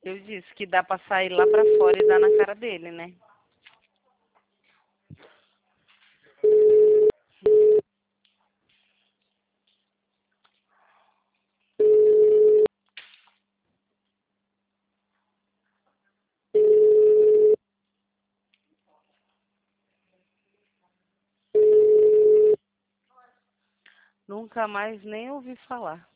Eu disse que dá pra sair lá pra fora e dar na cara dele, né? Nunca mais nem ouvi falar.